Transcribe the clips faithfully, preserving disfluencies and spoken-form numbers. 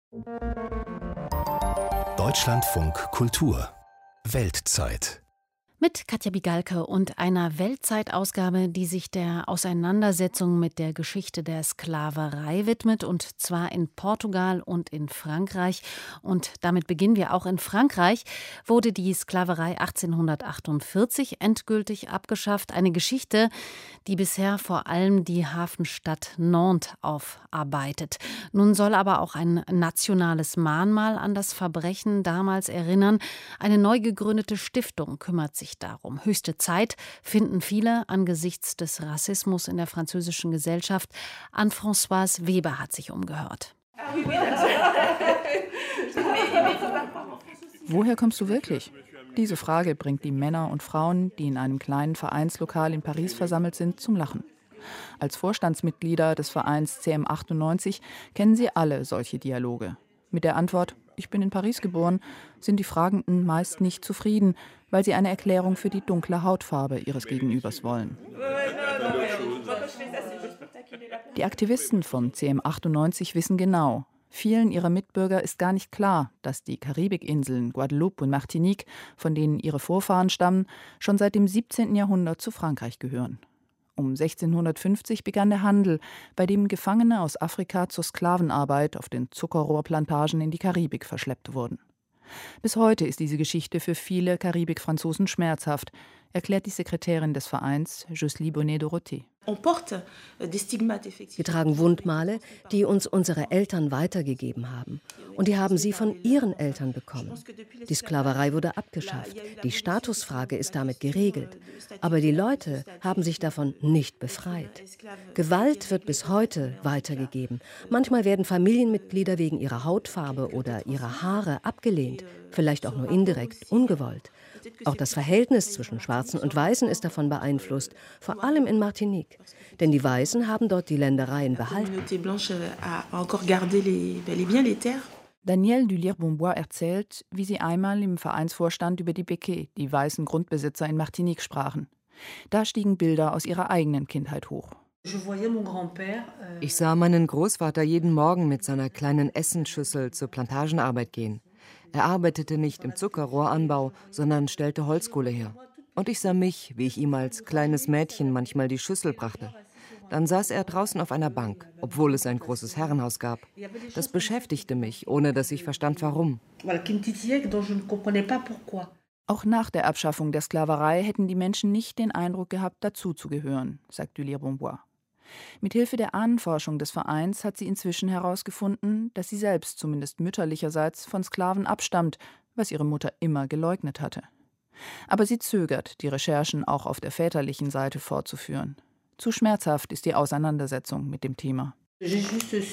Deutschlandfunk Kultur Weltzeit mit Katja Bigalke und einer Weltzeitausgabe, die sich der Auseinandersetzung mit der Geschichte der Sklaverei widmet, und zwar in Portugal und in Frankreich. Und damit beginnen wir auch in Frankreich. Wurde die Sklaverei achtzehnhundertachtundvierzig endgültig abgeschafft. Eine Geschichte, die bisher vor allem die Hafenstadt Nantes aufarbeitet. Nun soll aber auch ein nationales Mahnmal an das Verbrechen damals erinnern. Eine neu gegründete Stiftung kümmert sich darum. Höchste Zeit, finden viele angesichts des Rassismus in der französischen Gesellschaft. Anne-Françoise Weber hat sich umgehört. Woher kommst du wirklich? Diese Frage bringt die Männer und Frauen, die in einem kleinen Vereinslokal in Paris versammelt sind, zum Lachen. Als Vorstandsmitglieder des Vereins C M achtundneunzig kennen sie alle solche Dialoge. Mit der Antwort „Ich bin in Paris geboren“ sind die Fragenden meist nicht zufrieden, weil sie eine Erklärung für die dunkle Hautfarbe ihres Gegenübers wollen. Die Aktivisten vom C M achtundneunzig wissen genau, vielen ihrer Mitbürger ist gar nicht klar, dass die Karibikinseln Guadeloupe und Martinique, von denen ihre Vorfahren stammen, schon seit dem siebzehnten Jahrhundert zu Frankreich gehören. Um sechzehnhundertfünfzig begann der Handel, bei dem Gefangene aus Afrika zur Sklavenarbeit auf den Zuckerrohrplantagen in die Karibik verschleppt wurden. Bis heute ist diese Geschichte für viele Karibik-Franzosen schmerzhaft, erklärt die Sekretärin des Vereins, Jocelyne Bonnet-Dorothée. Wir tragen Wundmale, die uns unsere Eltern weitergegeben haben. Und die haben sie von ihren Eltern bekommen. Die Sklaverei wurde abgeschafft. Die Statusfrage ist damit geregelt. Aber die Leute haben sich davon nicht befreit. Gewalt wird bis heute weitergegeben. Manchmal werden Familienmitglieder wegen ihrer Hautfarbe oder ihrer Haare abgelehnt. Vielleicht auch nur indirekt, ungewollt. Auch das Verhältnis zwischen Schwarzen und Weißen ist davon beeinflusst, vor allem in Martinique. Denn die Weißen haben dort die Ländereien behalten. Danielle Dulire-Bombois erzählt, wie sie einmal im Vereinsvorstand über die Békés, die weißen Grundbesitzer in Martinique, sprachen. Da stiegen Bilder aus ihrer eigenen Kindheit hoch. Ich sah meinen Großvater jeden Morgen mit seiner kleinen Essensschüssel zur Plantagenarbeit gehen. Er arbeitete nicht im Zuckerrohranbau, sondern stellte Holzkohle her. Und ich sah mich, wie ich ihm als kleines Mädchen manchmal die Schüssel brachte. Dann saß er draußen auf einer Bank, obwohl es ein großes Herrenhaus gab. Das beschäftigte mich, ohne dass ich verstand, warum. Auch nach der Abschaffung der Sklaverei hätten die Menschen nicht den Eindruck gehabt, dazuzugehören, sagt Dulire-Bombois. Mithilfe der Ahnenforschung des Vereins hat sie inzwischen herausgefunden, dass sie selbst, zumindest mütterlicherseits, von Sklaven abstammt, was ihre Mutter immer geleugnet hatte. Aber sie zögert, die Recherchen auch auf der väterlichen Seite fortzuführen. Zu schmerzhaft ist die Auseinandersetzung mit dem Thema. Ich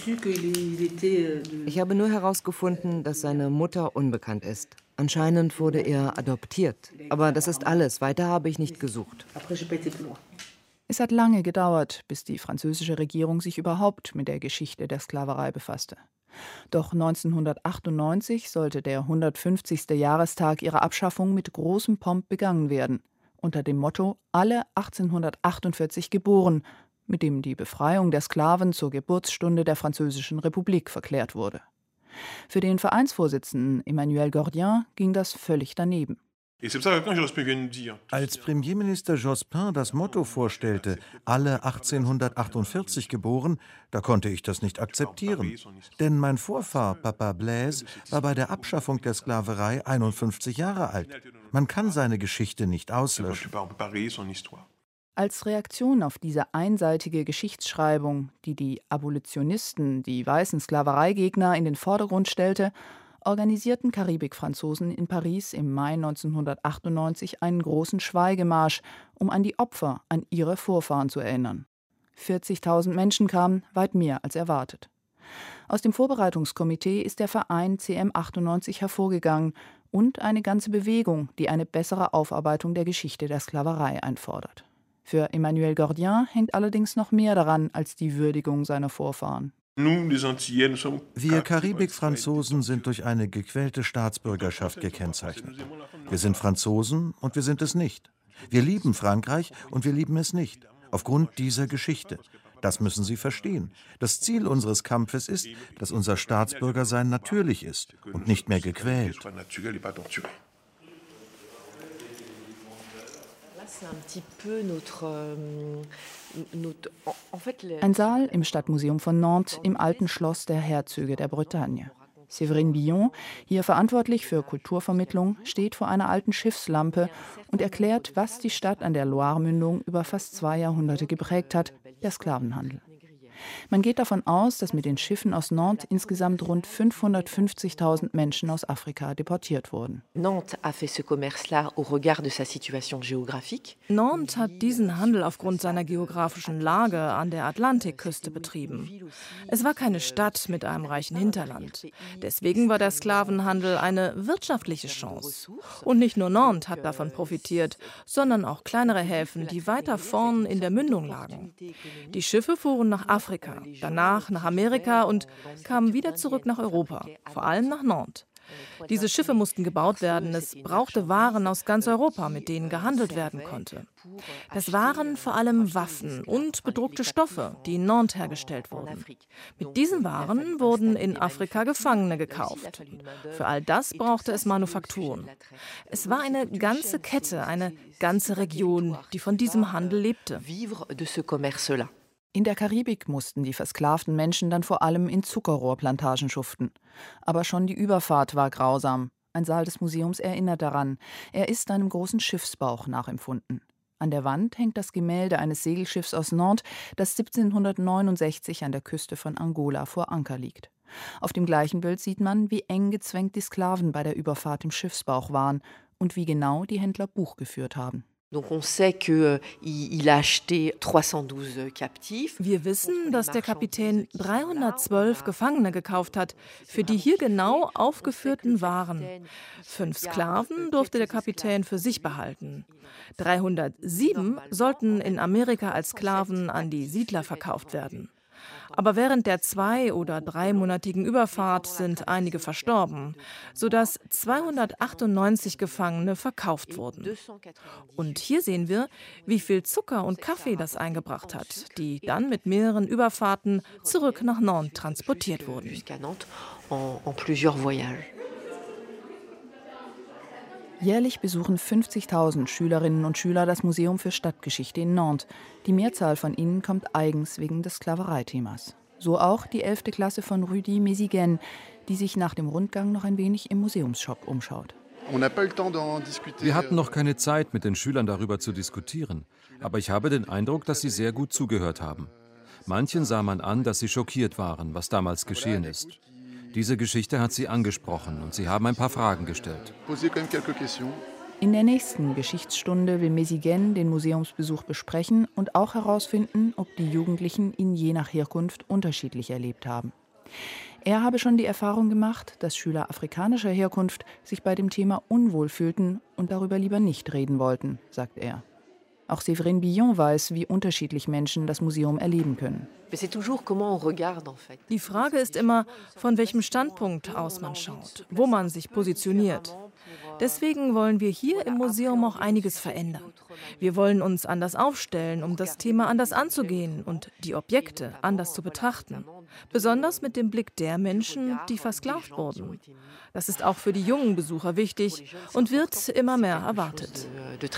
habe nur herausgefunden, dass seine Mutter unbekannt ist. Anscheinend wurde er adoptiert. Aber das ist alles. Weiter habe ich nicht gesucht. Es hat lange gedauert, bis die französische Regierung sich überhaupt mit der Geschichte der Sklaverei befasste. Doch neunzehnhundertachtundneunzig sollte der hundertfünfzigste Jahrestag ihrer Abschaffung mit großem Pomp begangen werden, unter dem Motto „Alle achtzehnhundertachtundvierzig geboren“, mit dem die Befreiung der Sklaven zur Geburtsstunde der Französischen Republik verklärt wurde. Für den Vereinsvorsitzenden Emmanuel Gordien ging das völlig daneben. Als Premierminister Jospin das Motto vorstellte, alle achtzehnhundertachtundvierzig geboren, da konnte ich das nicht akzeptieren. Denn mein Vorfahr, Papa Blaise, war bei der Abschaffung der Sklaverei einundfünfzig Jahre alt. Man kann seine Geschichte nicht auslöschen. Als Reaktion auf diese einseitige Geschichtsschreibung, die die Abolitionisten, die weißen Sklavereigegner, in den Vordergrund stellte, organisierten Karibik-Franzosen in Paris im Mai neunzehnhundertachtundneunzig einen großen Schweigemarsch, um an die Opfer, an ihre Vorfahren zu erinnern. vierzigtausend Menschen kamen, weit mehr als erwartet. Aus dem Vorbereitungskomitee ist der Verein C M achtundneunzig hervorgegangen und eine ganze Bewegung, die eine bessere Aufarbeitung der Geschichte der Sklaverei einfordert. Für Emmanuel Gordien hängt allerdings noch mehr daran als die Würdigung seiner Vorfahren. Wir Karibik-Franzosen sind durch eine gequälte Staatsbürgerschaft gekennzeichnet. Wir sind Franzosen und wir sind es nicht. Wir lieben Frankreich und wir lieben es nicht. Aufgrund dieser Geschichte. Das müssen Sie verstehen. Das Ziel unseres Kampfes ist, dass unser Staatsbürgersein natürlich ist und nicht mehr gequält. Ein Saal im Stadtmuseum von Nantes im alten Schloss der Herzöge der Bretagne. Séverine Billon, hier verantwortlich für Kulturvermittlung, steht vor einer alten Schiffslampe und erklärt, was die Stadt an der Loire-Mündung über fast zwei Jahrhunderte geprägt hat, der Sklavenhandel. Man geht davon aus, dass mit den Schiffen aus Nantes insgesamt rund fünfhundertfünfzigtausend Menschen aus Afrika deportiert wurden. Nantes hat diesen Handel aufgrund seiner geografischen Lage an der Atlantikküste betrieben. Es war keine Stadt mit einem reichen Hinterland. Deswegen war der Sklavenhandel eine wirtschaftliche Chance. Und nicht nur Nantes hat davon profitiert, sondern auch kleinere Häfen, die weiter vorn in der Mündung lagen. Die Schiffe fuhren nach Afrika. Afrika, danach nach Amerika und kamen wieder zurück nach Europa, vor allem nach Nantes. Diese Schiffe mussten gebaut werden. Es brauchte Waren aus ganz Europa, mit denen gehandelt werden konnte. Das waren vor allem Waffen und bedruckte Stoffe, die in Nantes hergestellt wurden. Mit diesen Waren wurden in Afrika Gefangene gekauft. Für all das brauchte es Manufakturen. Es war eine ganze Kette, eine ganze Region, die von diesem Handel lebte. In der Karibik mussten die versklavten Menschen dann vor allem in Zuckerrohrplantagen schuften. Aber schon die Überfahrt war grausam. Ein Saal des Museums erinnert daran. Er ist einem großen Schiffsbauch nachempfunden. An der Wand hängt das Gemälde eines Segelschiffs aus Nantes, das siebzehnhundertneunundsechzig an der Küste von Angola vor Anker liegt. Auf dem gleichen Bild sieht man, wie eng gezwängt die Sklaven bei der Überfahrt im Schiffsbauch waren und wie genau die Händler Buch geführt haben. Wir wissen, dass der Kapitän dreihundertzwölf Gefangene gekauft hat, für die hier genau aufgeführten Waren. Fünf Sklaven durfte der Kapitän für sich behalten. dreihundertsieben sollten in Amerika als Sklaven an die Siedler verkauft werden. Aber während der zwei- oder dreimonatigen Überfahrt sind einige verstorben, sodass zweihundertachtundneunzig Gefangene verkauft wurden. Und hier sehen wir, wie viel Zucker und Kaffee das eingebracht hat, die dann mit mehreren Überfahrten zurück nach Nantes transportiert wurden. Jährlich besuchen fünfzigtausend Schülerinnen und Schüler das Museum für Stadtgeschichte in Nantes. Die Mehrzahl von ihnen kommt eigens wegen des Sklavereithemas. So auch die elfte Klasse von Rudi Mézigaine, die sich nach dem Rundgang noch ein wenig im Museumsshop umschaut. Wir hatten noch keine Zeit, mit den Schülern darüber zu diskutieren. Aber ich habe den Eindruck, dass sie sehr gut zugehört haben. Manchen sah man an, dass sie schockiert waren, was damals geschehen ist. Diese Geschichte hat sie angesprochen und sie haben ein paar Fragen gestellt. In der nächsten Geschichtsstunde will Mézigaine den Museumsbesuch besprechen und auch herausfinden, ob die Jugendlichen ihn je nach Herkunft unterschiedlich erlebt haben. Er habe schon die Erfahrung gemacht, dass Schüler afrikanischer Herkunft sich bei dem Thema unwohl fühlten und darüber lieber nicht reden wollten, sagt er. Auch Séverine Billon weiß, wie unterschiedlich Menschen das Museum erleben können. Die Frage ist immer, von welchem Standpunkt aus man schaut, wo man sich positioniert. Deswegen wollen wir hier im Museum auch einiges verändern. Wir wollen uns anders aufstellen, um das Thema anders anzugehen und die Objekte anders zu betrachten. Besonders mit dem Blick der Menschen, die versklavt wurden. Das ist auch für die jungen Besucher wichtig und wird immer mehr erwartet.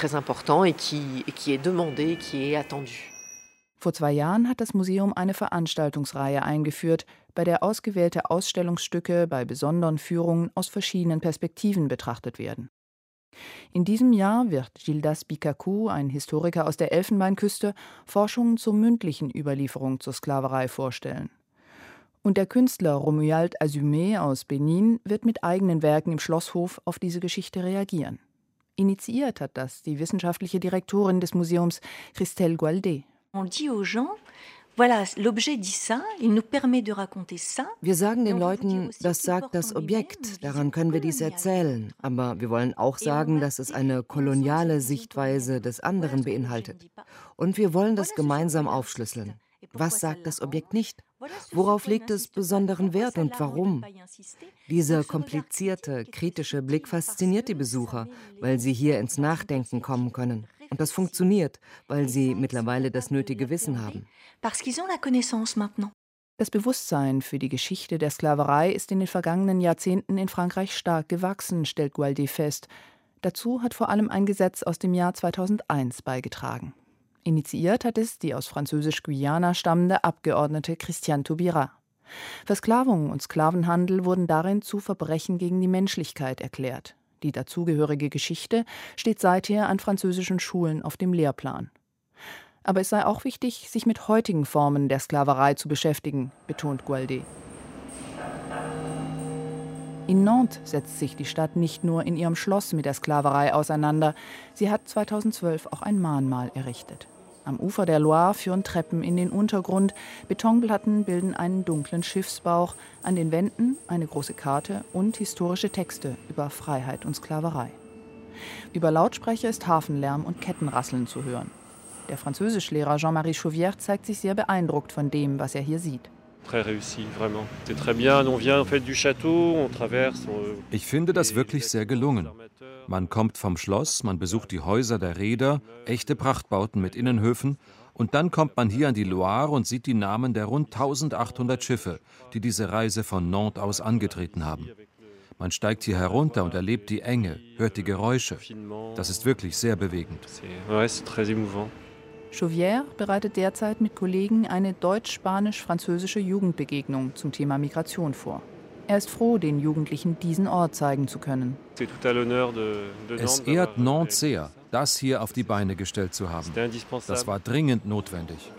Vor zwei Jahren hat das Museum eine Veranstaltungsreihe eingeführt, bei der ausgewählte Ausstellungsstücke bei besonderen Führungen aus verschiedenen Perspektiven betrachtet werden. In diesem Jahr wird Gildas Bikaku, ein Historiker aus der Elfenbeinküste, Forschungen zur mündlichen Überlieferung zur Sklaverei vorstellen. Und der Künstler Romuald Azumé aus Benin wird mit eigenen Werken im Schlosshof auf diese Geschichte reagieren. Initiiert hat das die wissenschaftliche Direktorin des Museums, Christelle Gualdé. Wir sagen den Leuten, das sagt das Objekt, daran können wir dies erzählen. Aber wir wollen auch sagen, dass es eine koloniale Sichtweise des anderen beinhaltet. Und wir wollen das gemeinsam aufschlüsseln. Was sagt das Objekt nicht? Worauf legt es besonderen Wert und warum? Dieser komplizierte, kritische Blick fasziniert die Besucher, weil sie hier ins Nachdenken kommen können. Und das funktioniert, weil sie mittlerweile das nötige Wissen haben. Das Bewusstsein für die Geschichte der Sklaverei ist in den vergangenen Jahrzehnten in Frankreich stark gewachsen, stellt Gualdet fest. Dazu hat vor allem ein Gesetz aus dem Jahr zweitausendeins beigetragen. Initiiert hat es die aus Französisch-Guyana stammende Abgeordnete Christiane Taubira. Versklavung und Sklavenhandel wurden darin zu Verbrechen gegen die Menschlichkeit erklärt. Die dazugehörige Geschichte steht seither an französischen Schulen auf dem Lehrplan. Aber es sei auch wichtig, sich mit heutigen Formen der Sklaverei zu beschäftigen, betont Gualdet. In Nantes setzt sich die Stadt nicht nur in ihrem Schloss mit der Sklaverei auseinander. Sie hat zweitausendzwölf auch ein Mahnmal errichtet. Am Ufer der Loire führen Treppen in den Untergrund, Betonplatten bilden einen dunklen Schiffsbauch, an den Wänden eine große Karte und historische Texte über Freiheit und Sklaverei. Über Lautsprecher ist Hafenlärm und Kettenrasseln zu hören. Der Französischlehrer Jean-Marie Chauvière zeigt sich sehr beeindruckt von dem, was er hier sieht. Ich finde das wirklich sehr gelungen. Man kommt vom Schloss, man besucht die Häuser der Reeder, echte Prachtbauten mit Innenhöfen, und dann kommt man hier an die Loire und sieht die Namen der rund eintausendachthundert Schiffe, die diese Reise von Nantes aus angetreten haben. Man steigt hier herunter und erlebt die Enge, hört die Geräusche. Das ist wirklich sehr bewegend. Chauvière bereitet derzeit mit Kollegen eine deutsch-spanisch-französische Jugendbegegnung zum Thema Migration vor. Er ist froh, den Jugendlichen diesen Ort zeigen zu können. Es ehrt Nantes sehr, das hier auf die Beine gestellt zu haben. Das war dringend notwendig.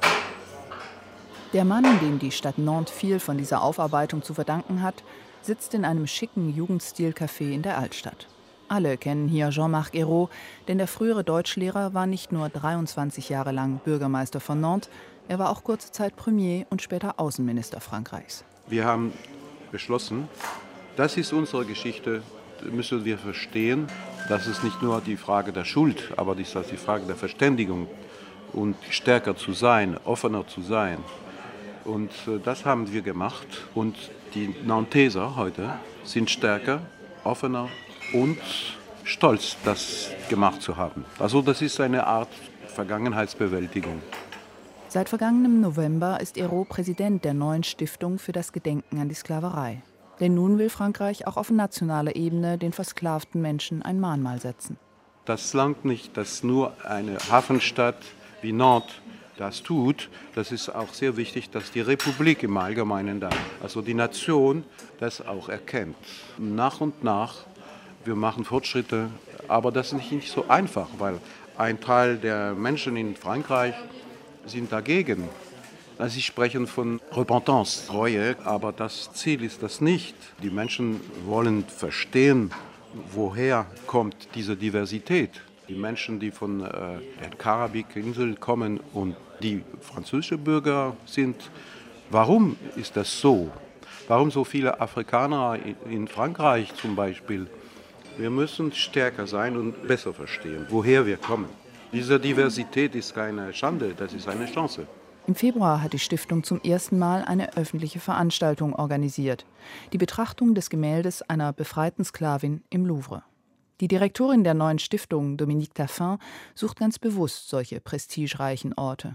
Der Mann, dem die Stadt Nantes viel von dieser Aufarbeitung zu verdanken hat, sitzt in einem schicken Jugendstil-Café in der Altstadt. Alle kennen hier Jean-Marc Ayrault, denn der frühere Deutschlehrer war nicht nur dreiundzwanzig Jahre lang Bürgermeister von Nantes, er war auch kurze Zeit Premier und später Außenminister Frankreichs. Wir haben beschlossen, das ist unsere Geschichte, müssen wir verstehen. Das ist nicht nur die Frage der Schuld, aber das ist die Frage der Verständigung und stärker zu sein, offener zu sein. Und das haben wir gemacht. Und die Nanteser heute sind stärker, offener und stolz, das gemacht zu haben. Also das ist eine Art Vergangenheitsbewältigung. Seit vergangenem November ist Ayrault Präsident der neuen Stiftung für das Gedenken an die Sklaverei. Denn nun will Frankreich auch auf nationaler Ebene den versklavten Menschen ein Mahnmal setzen. Das langt nicht, dass nur eine Hafenstadt wie Nantes das tut. Das ist auch sehr wichtig, dass die Republik im Allgemeinen da, also die Nation, das auch erkennt. Nach und nach, wir machen Fortschritte, aber das ist nicht so einfach, weil ein Teil der Menschen in Frankreich sind dagegen. Sie sprechen von Repentance, Reue, aber das Ziel ist das nicht. Die Menschen wollen verstehen, woher kommt diese Diversität. Die Menschen, die von äh, der Karibikinsel kommen und die französische Bürger sind, warum ist das so? Warum so viele Afrikaner in Frankreich zum Beispiel? Wir müssen stärker sein und besser verstehen, woher wir kommen. Diese Diversität ist keine Schande, das ist eine Chance. Im Februar hat die Stiftung zum ersten Mal eine öffentliche Veranstaltung organisiert. Die Betrachtung des Gemäldes einer befreiten Sklavin im Louvre. Die Direktorin der neuen Stiftung, Dominique Taffin, sucht ganz bewusst solche prestigereichen Orte.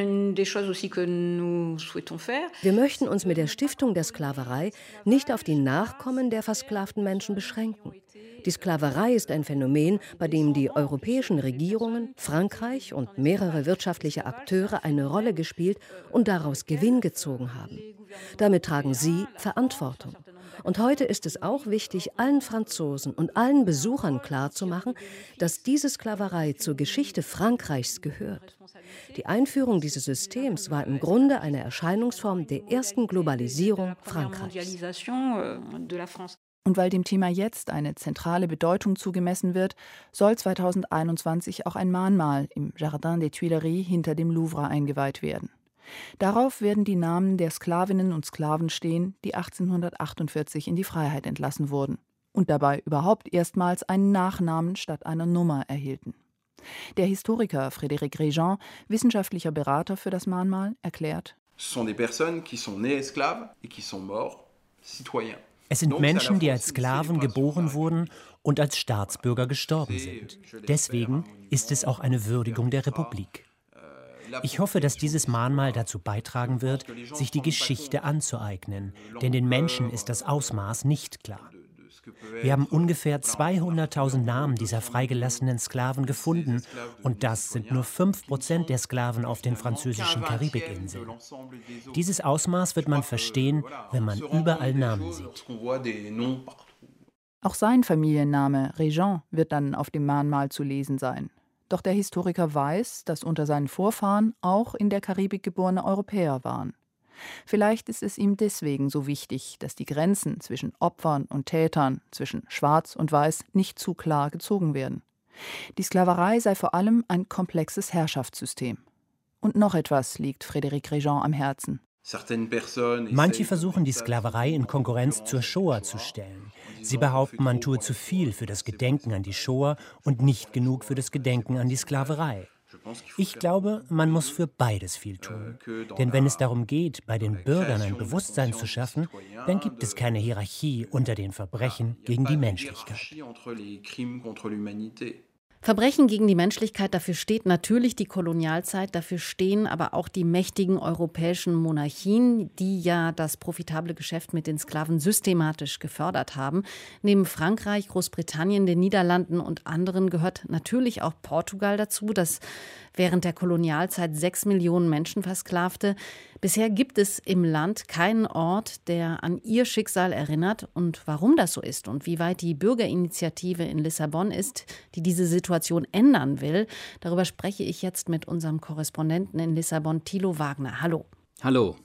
Wir möchten uns mit der Stiftung der Sklaverei nicht auf die Nachkommen der versklavten Menschen beschränken. Die Sklaverei ist ein Phänomen, bei dem die europäischen Regierungen, Frankreich und mehrere wirtschaftliche Akteure eine Rolle gespielt und daraus Gewinn gezogen haben. Damit tragen sie Verantwortung. Und heute ist es auch wichtig, allen Franzosen und allen Besuchern klarzumachen, dass diese Sklaverei zur Geschichte Frankreichs gehört. Die Einführung dieses Systems war im Grunde eine Erscheinungsform der ersten Globalisierung Frankreichs. Und weil dem Thema jetzt eine zentrale Bedeutung zugemessen wird, soll zweitausendeinundzwanzig auch ein Mahnmal im Jardin des Tuileries hinter dem Louvre eingeweiht werden. Darauf werden die Namen der Sklavinnen und Sklaven stehen, die achtzehnhundertachtundvierzig in die Freiheit entlassen wurden und dabei überhaupt erstmals einen Nachnamen statt einer Nummer erhielten. Der Historiker Frédéric Réjean, wissenschaftlicher Berater für das Mahnmal, erklärt: Ce sont des personnes qui sont nées esclaves et qui sont morts citoyens. Es sind Menschen, die als Sklaven geboren wurden und als Staatsbürger gestorben sind. Deswegen ist es auch eine Würdigung der Republik. Ich hoffe, dass dieses Mahnmal dazu beitragen wird, sich die Geschichte anzueignen, denn den Menschen ist das Ausmaß nicht klar. Wir haben ungefähr zweihunderttausend Namen dieser freigelassenen Sklaven gefunden und das sind nur fünf Prozent der Sklaven auf den französischen Karibikinseln. Dieses Ausmaß wird man verstehen, wenn man überall Namen sieht. Auch sein Familienname Régent wird dann auf dem Mahnmal zu lesen sein. Doch der Historiker weiß, dass unter seinen Vorfahren auch in der Karibik geborene Europäer waren. Vielleicht ist es ihm deswegen so wichtig, dass die Grenzen zwischen Opfern und Tätern, zwischen Schwarz und Weiß, nicht zu klar gezogen werden. Die Sklaverei sei vor allem ein komplexes Herrschaftssystem. Und noch etwas liegt Frédéric Régent am Herzen. Manche versuchen, die Sklaverei in Konkurrenz zur Shoah zu stellen. Sie behaupten, man tue zu viel für das Gedenken an die Shoah und nicht genug für das Gedenken an die Sklaverei. Ich glaube, man muss für beides viel tun. Denn wenn es darum geht, bei den Bürgern ein Bewusstsein zu schaffen, dann gibt es keine Hierarchie unter den Verbrechen gegen die Menschlichkeit. Verbrechen gegen die Menschlichkeit, dafür steht natürlich die Kolonialzeit, dafür stehen aber auch die mächtigen europäischen Monarchien, die ja das profitable Geschäft mit den Sklaven systematisch gefördert haben. Neben Frankreich, Großbritannien, den Niederlanden und anderen gehört natürlich auch Portugal dazu, das während der Kolonialzeit sechs Millionen Menschen versklavte. Bisher gibt es im Land keinen Ort, der an ihr Schicksal erinnert. Und warum das so ist und wie weit die Bürgerinitiative in Lissabon ist, die diese Situation ändern will, darüber spreche ich jetzt mit unserem Korrespondenten in Lissabon, Thilo Wagner. Hallo. Hallo.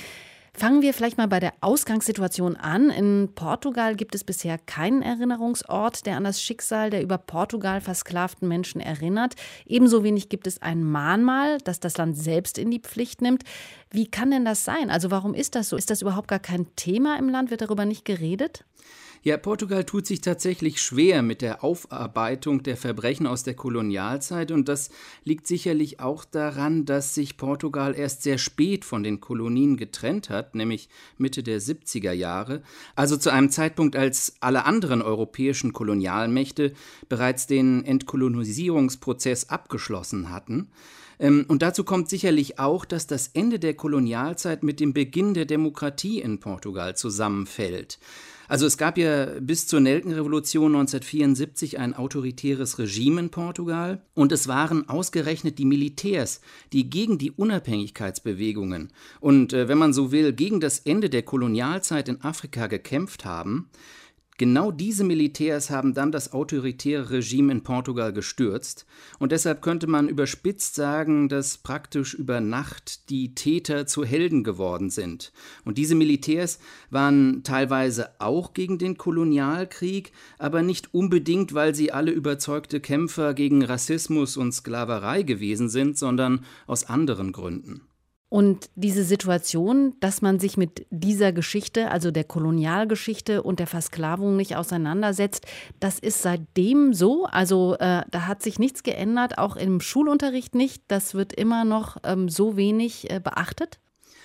Fangen wir vielleicht mal bei der Ausgangssituation an. In Portugal gibt es bisher keinen Erinnerungsort, der an das Schicksal der über Portugal versklavten Menschen erinnert. Ebenso wenig gibt es ein Mahnmal, das das Land selbst in die Pflicht nimmt. Wie kann denn das sein? Also warum ist das so? Ist das überhaupt gar kein Thema im Land? Wird darüber nicht geredet? Ja, Portugal tut sich tatsächlich schwer mit der Aufarbeitung der Verbrechen aus der Kolonialzeit und das liegt sicherlich auch daran, dass sich Portugal erst sehr spät von den Kolonien getrennt hat, nämlich Mitte der siebziger Jahre, also zu einem Zeitpunkt, als alle anderen europäischen Kolonialmächte bereits den Entkolonisierungsprozess abgeschlossen hatten. Und dazu kommt sicherlich auch, dass das Ende der Kolonialzeit mit dem Beginn der Demokratie in Portugal zusammenfällt. Also es gab ja bis zur Nelkenrevolution neunzehnhundertvierundsiebzig ein autoritäres Regime in Portugal und es waren ausgerechnet die Militärs, die gegen die Unabhängigkeitsbewegungen und, äh, wenn man so will, gegen das Ende der Kolonialzeit in Afrika gekämpft haben. Genau diese Militärs haben dann das autoritäre Regime in Portugal gestürzt und deshalb könnte man überspitzt sagen, dass praktisch über Nacht die Täter zu Helden geworden sind. Und diese Militärs waren teilweise auch gegen den Kolonialkrieg, aber nicht unbedingt, weil sie alle überzeugte Kämpfer gegen Rassismus und Sklaverei gewesen sind, sondern aus anderen Gründen. Und diese Situation, dass man sich mit dieser Geschichte, also der Kolonialgeschichte und der Versklavung nicht auseinandersetzt, das ist seitdem so. Also äh, da hat sich nichts geändert, auch im Schulunterricht nicht. Das wird immer noch ähm, so wenig äh, beachtet.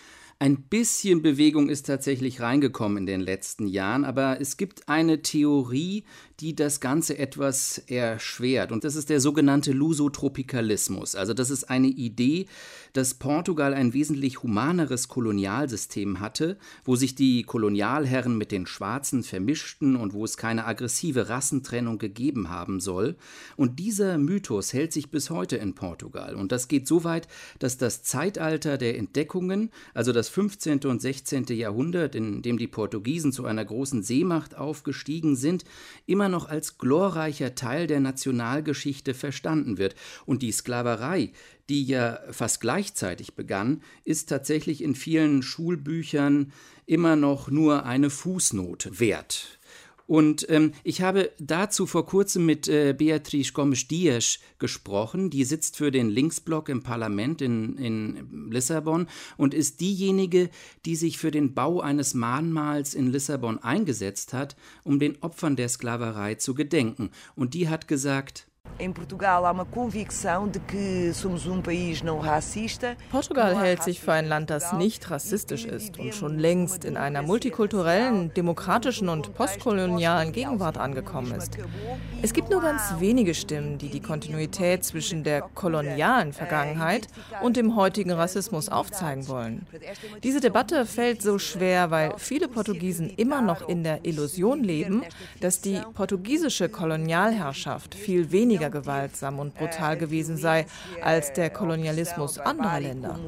Ein bisschen Bewegung ist tatsächlich reingekommen in den letzten Jahren, aber es gibt eine Theorie, die das Ganze etwas erschwert. Und das ist der sogenannte Lusotropikalismus. Also das ist eine Idee, dass Portugal ein wesentlich humaneres Kolonialsystem hatte, wo sich die Kolonialherren mit den Schwarzen vermischten und wo es keine aggressive Rassentrennung gegeben haben soll. Und dieser Mythos hält sich bis heute in Portugal. Und das geht so weit, dass das Zeitalter der Entdeckungen, also das fünfzehnte und sechzehnte Jahrhundert, in dem die Portugiesen zu einer großen Seemacht aufgestiegen sind, immer noch als glorreicher Teil der Nationalgeschichte verstanden wird. Und die Sklaverei, die ja fast gleichzeitig begann, ist tatsächlich in vielen Schulbüchern immer noch nur eine Fußnote wert. Und ähm, ich habe dazu vor kurzem mit äh, Beatriz Gomes Dias gesprochen. Die sitzt für den Linksblock im Parlament in, in Lissabon und ist diejenige, die sich für den Bau eines Mahnmals in Lissabon eingesetzt hat, um den Opfern der Sklaverei zu gedenken. Und die hat gesagt: Portugal hält sich für ein Land, das nicht rassistisch ist und schon längst in einer multikulturellen, demokratischen und postkolonialen Gegenwart angekommen ist. Es gibt nur ganz wenige Stimmen, die die Kontinuität zwischen der kolonialen Vergangenheit und dem heutigen Rassismus aufzeigen wollen. Diese Debatte fällt so schwer, weil viele Portugiesen immer noch in der Illusion leben, dass die portugiesische Kolonialherrschaft viel weniger gewaltsam und brutal gewesen sei als der Kolonialismus anderer Länder.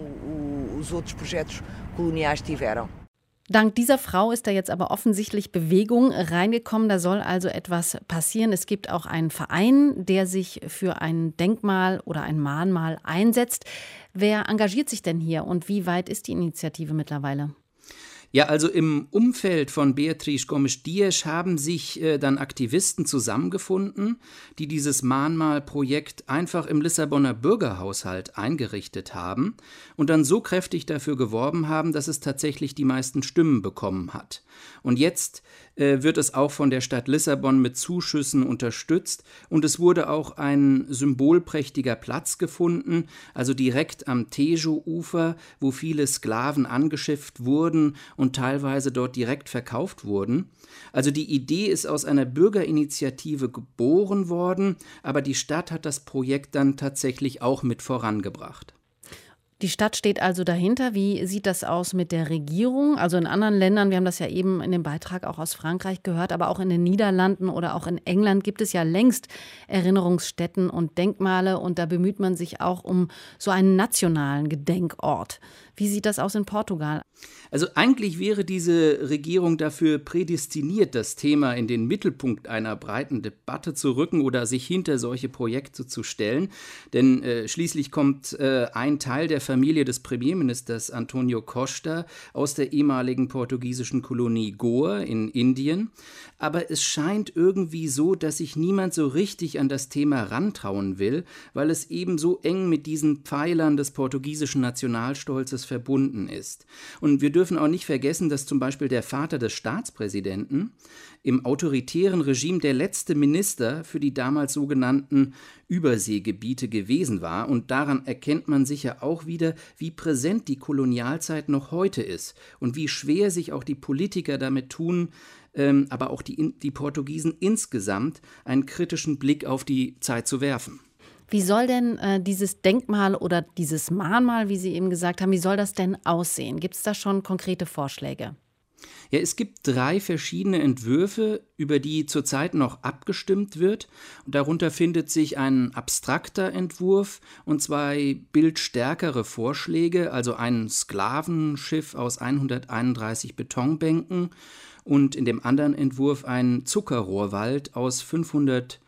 Dank dieser Frau ist da jetzt aber offensichtlich Bewegung reingekommen. Da soll also etwas passieren. Es gibt auch einen Verein, der sich für ein Denkmal oder ein Mahnmal einsetzt. Wer engagiert sich denn hier und wie weit ist die Initiative mittlerweile? Ja, also im Umfeld von Beatriz Gomes Dias haben sich äh, dann Aktivisten zusammengefunden, die dieses Mahnmalprojekt einfach im Lissabonner Bürgerhaushalt eingerichtet haben und dann so kräftig dafür geworben haben, dass es tatsächlich die meisten Stimmen bekommen hat. Und jetzt äh, wird es auch von der Stadt Lissabon mit Zuschüssen unterstützt und es wurde auch ein symbolprächtiger Platz gefunden, also direkt am Tejo-Ufer, wo viele Sklaven angeschifft wurden und teilweise dort direkt verkauft wurden. Also die Idee ist aus einer Bürgerinitiative geboren worden, aber die Stadt hat das Projekt dann tatsächlich auch mit vorangebracht. Die Stadt steht also dahinter. Wie sieht das aus mit der Regierung? Also in anderen Ländern, wir haben das ja eben in dem Beitrag auch aus Frankreich gehört, aber auch in den Niederlanden oder auch in England gibt es ja längst Erinnerungsstätten und Denkmale und da bemüht man sich auch um so einen nationalen Gedenkort. Wie sieht das aus in Portugal? Also eigentlich wäre diese Regierung dafür prädestiniert, das Thema in den Mittelpunkt einer breiten Debatte zu rücken oder sich hinter solche Projekte zu stellen. Denn äh, schließlich kommt äh, ein Teil der Familie des Premierministers Antonio Costa aus der ehemaligen portugiesischen Kolonie Goa in Indien. Aber es scheint irgendwie so, dass sich niemand so richtig an das Thema rantrauen will, weil es eben so eng mit diesen Pfeilern des portugiesischen Nationalstolzes verbunden ist. Und wir dürfen auch nicht vergessen, dass zum Beispiel der Vater des Staatspräsidenten im autoritären Regime der letzte Minister für die damals sogenannten Überseegebiete gewesen war. Und daran erkennt man sicher auch wieder, wie präsent die Kolonialzeit noch heute ist und wie schwer sich auch die Politiker damit tun, ähm, aber auch die, die Portugiesen insgesamt einen kritischen Blick auf die Zeit zu werfen. Wie soll denn äh, dieses Denkmal oder dieses Mahnmal, wie Sie eben gesagt haben, wie soll das denn aussehen? Gibt es da schon konkrete Vorschläge? Ja, es gibt drei verschiedene Entwürfe, über die zurzeit noch abgestimmt wird. Und darunter findet sich ein abstrakter Entwurf und zwei bildstärkere Vorschläge, also ein Sklavenschiff aus hunderteinunddreißig Betonbänken und in dem anderen Entwurf ein Zuckerrohrwald aus fünfhundertvierzig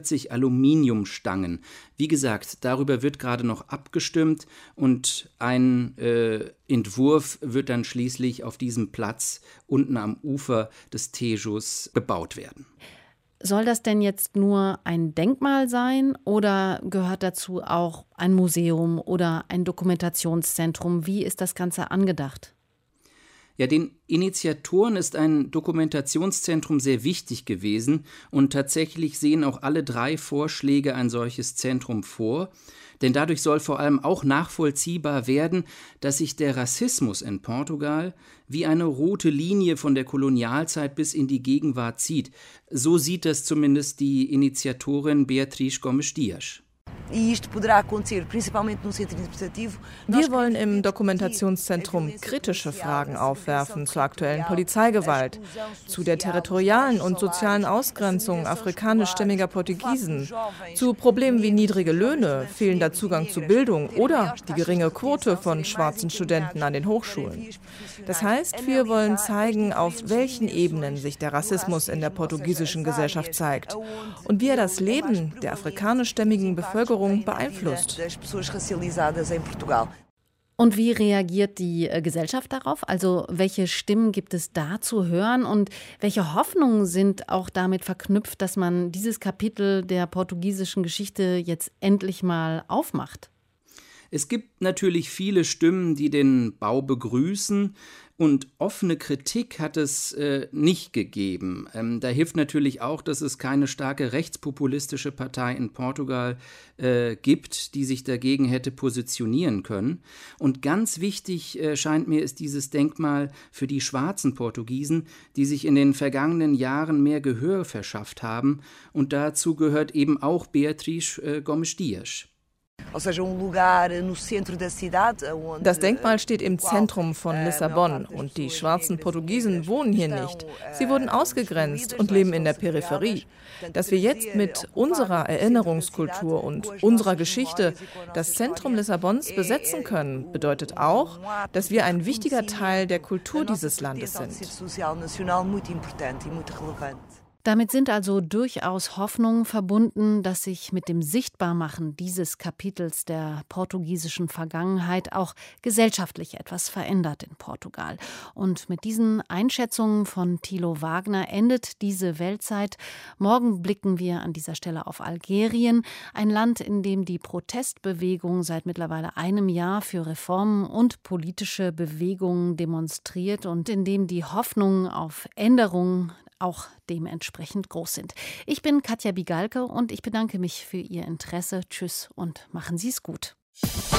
Aluminiumstangen. Wie gesagt, darüber wird gerade noch abgestimmt und ein äh, Entwurf wird dann schließlich auf diesem Platz unten am Ufer des Tejos gebaut werden. Soll das denn jetzt nur ein Denkmal sein oder gehört dazu auch ein Museum oder ein Dokumentationszentrum? Wie ist das Ganze angedacht? Ja, den Initiatoren ist ein Dokumentationszentrum sehr wichtig gewesen und tatsächlich sehen auch alle drei Vorschläge ein solches Zentrum vor. Denn dadurch soll vor allem auch nachvollziehbar werden, dass sich der Rassismus in Portugal wie eine rote Linie von der Kolonialzeit bis in die Gegenwart zieht. So sieht das zumindest die Initiatorin Beatriz Gomes Dias. Wir wollen im Dokumentationszentrum kritische Fragen aufwerfen zur aktuellen Polizeigewalt, zu der territorialen und sozialen Ausgrenzung afrikanischstämmiger Portugiesen, zu Problemen wie niedrige Löhne, fehlender Zugang zu Bildung oder die geringe Quote von schwarzen Studenten an den Hochschulen. Das heißt, wir wollen zeigen, auf welchen Ebenen sich der Rassismus in der portugiesischen Gesellschaft zeigt und wie er das Leben der afrikanischstämmigen Bevölkerung beeinflusst. Und wie reagiert die Gesellschaft darauf? Also welche Stimmen gibt es da zu hören und welche Hoffnungen sind auch damit verknüpft, dass man dieses Kapitel der portugiesischen Geschichte jetzt endlich mal aufmacht? Es gibt natürlich viele Stimmen, die den Bau begrüßen, und offene Kritik hat es äh, nicht gegeben. Ähm, da hilft natürlich auch, dass es keine starke rechtspopulistische Partei in Portugal äh, gibt, die sich dagegen hätte positionieren können. Und ganz wichtig äh, scheint mir, ist dieses Denkmal für die schwarzen Portugiesen, die sich in den vergangenen Jahren mehr Gehör verschafft haben. Und dazu gehört eben auch Beatriz äh, Gomes Dias. Das Denkmal steht im Zentrum von Lissabon und die schwarzen Portugiesen wohnen hier nicht. Sie wurden ausgegrenzt und leben in der Peripherie. Dass wir jetzt mit unserer Erinnerungskultur und unserer Geschichte das Zentrum Lissabons besetzen können, bedeutet auch, dass wir ein wichtiger Teil der Kultur dieses Landes sind. Damit sind also durchaus Hoffnungen verbunden, dass sich mit dem Sichtbarmachen dieses Kapitels der portugiesischen Vergangenheit auch gesellschaftlich etwas verändert in Portugal. Und mit diesen Einschätzungen von Thilo Wagner endet diese Weltzeit. Morgen blicken wir an dieser Stelle auf Algerien, ein Land, in dem die Protestbewegung seit mittlerweile einem Jahr für Reformen und politische Bewegungen demonstriert und in dem die Hoffnungen auf Änderungen auch dementsprechend groß sind. Ich bin Katja Bigalke und ich bedanke mich für Ihr Interesse. Tschüss und machen Sie es gut.